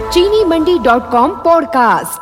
चीनीमंडी.com podcast.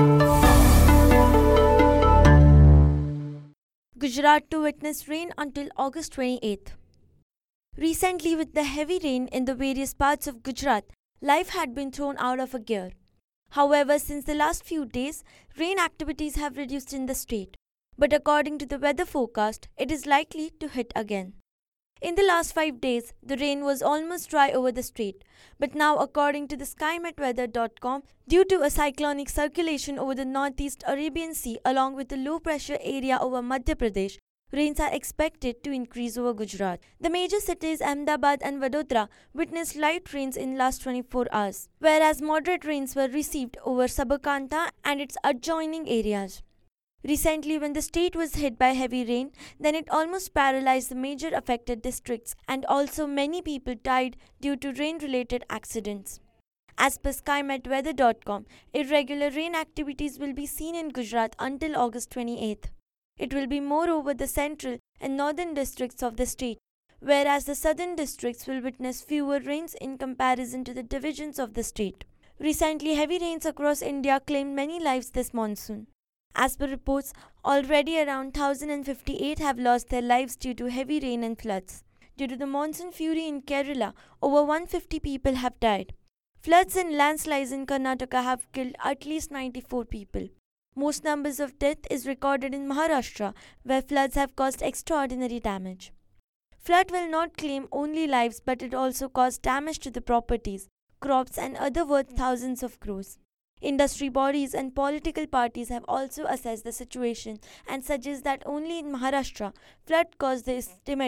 Gujarat to witness rain until August 28th. Recently, with the heavy rain in the various parts of Gujarat, life had been thrown out of a gear. However, since the last few days, rain activities have reduced in the state. But according to the weather forecast, it is likely to hit again. In the last 5 days, the rain was almost dry over the state. But now, according to the skymetweather.com, due to a cyclonic circulation over the northeast Arabian Sea along with the low pressure area over Madhya Pradesh, rains are expected to increase over Gujarat. The major cities Ahmedabad and Vadodara witnessed light rains in last 24 hours, whereas moderate rains were received over Sabarkantha and its adjoining areas. Recently, when the state was hit by heavy rain, then it almost paralyzed the major affected districts, and also many people died due to rain-related accidents. As per skymetweather.com, irregular rain activities will be seen in Gujarat until August 28th. It will be more over the central and northern districts of the state, whereas the southern districts will witness fewer rains in comparison to the divisions of the state. Recently, heavy rains across India claimed many lives this monsoon. As per reports, already around 1,058 have lost their lives due to heavy rain and floods. Due to the monsoon fury in Kerala, over 150 people have died. Floods and landslides in Karnataka have killed at least 94 people. Most numbers of death is recorded in Maharashtra, where floods have caused extraordinary damage. Flood will not claim only lives, but it also caused damage to the properties, crops and other worth thousands of crores. Industry bodies and political parties have also assessed the situation and suggest that only in Maharashtra flood caused the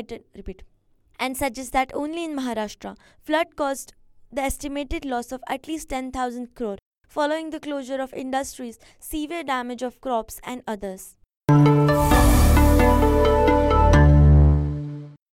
estimated loss of at least 10,000 crore following the closure of industries, severe damage of crops and others.